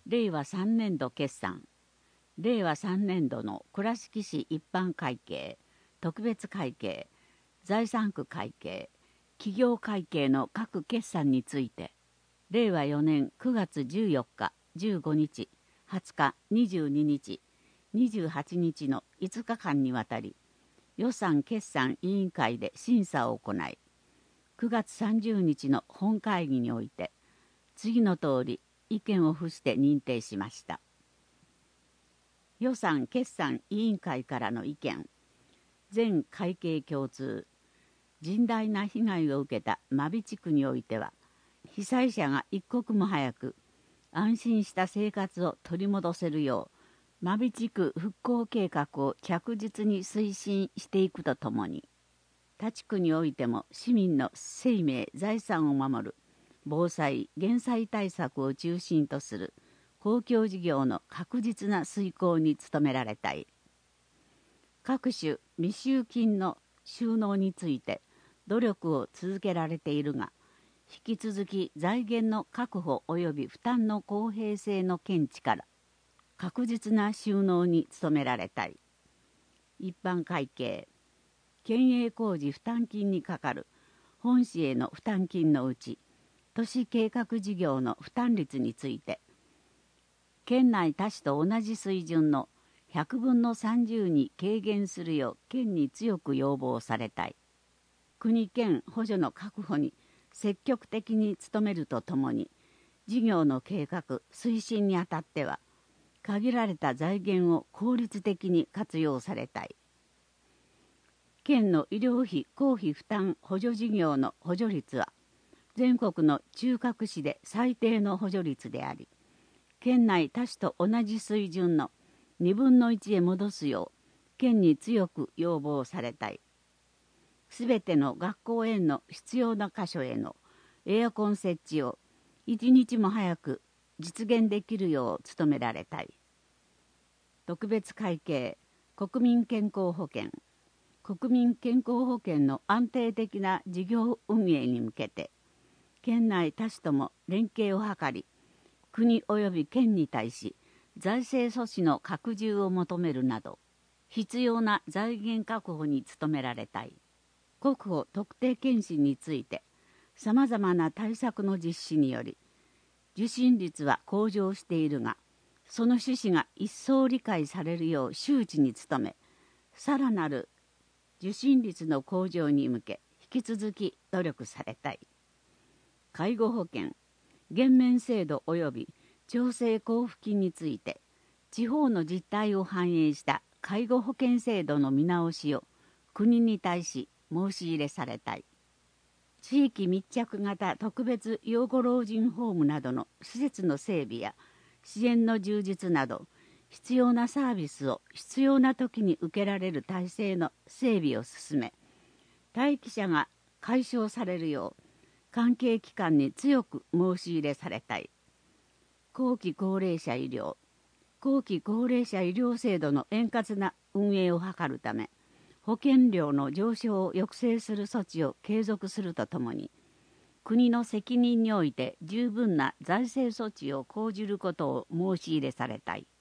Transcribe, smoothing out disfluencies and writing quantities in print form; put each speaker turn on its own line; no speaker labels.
令和3年度決算、令和3年度の倉敷市一般会計、特別会計、財産区会計、企業会計の各決算について、令和4年9月14日、15日、20日、22日、28日の5日間にわたり、予算決算委員会で審査を行い、9月30日の本会議において、次の通り意見を付して認定しました。予算決算委員会からの意見。全会計共通。甚大な被害を受けた真備地区においては、被災者が一刻も早く安心した生活を取り戻せるよう、真備地区復興計画を着実に推進していくとともに、他地区においても市民の生命・財産を守る防災・減災対策を中心とする公共事業の確実な遂行に努められたい。各種未収金の収納について努力を続けられているが、引き続き財源の確保及び負担の公平性の見地から確実な収納に努められたい。一般会計、県営工事負担金にかかる本市への負担金のうち、都市計画事業の負担率について、県内他市と同じ水準の100分の30に軽減するよう県に強く要望されたい。国県補助の確保に積極的に努めるとともに、事業の計画・推進にあたっては、限られた財源を効率的に活用されたい。県の医療費公費負担補助事業の補助率は、全国の中核市で最低の補助率であり、県内他市と同じ水準の2分の1へ戻すよう、県に強く要望されたい。すべての学校園の必要な箇所へのエアコン設置を一日も早く実現できるよう努められたい。特別会計、国民健康保険。国民健康保険の安定的な事業運営に向けて、県内他市とも連携を図り、国及び県に対し財政措置の拡充を求めるなど、必要な財源確保に努められたい。国保特定健診について、さまざまな対策の実施により、受診率は向上しているが、その趣旨が一層理解されるよう周知に努め、さらなる受診率の向上に向け、引き続き努力されたい。介護保険、減免制度及び調整交付金について、地方の実態を反映した介護保険制度の見直しを国に対し申し入れされたい。地域密着型特別養護老人ホームなどの施設の整備や支援の充実など、必要なサービスを必要な時に受けられる体制の整備を進め、待機者が解消されるよう関係機関に強く申し入れされたい。後期高齢者医療、後期高齢者医療制度の円滑な運営を図るため、保険料の上昇を抑制する措置を継続するとともに、国の責任において十分な財政措置を講じることを申し入れされたい。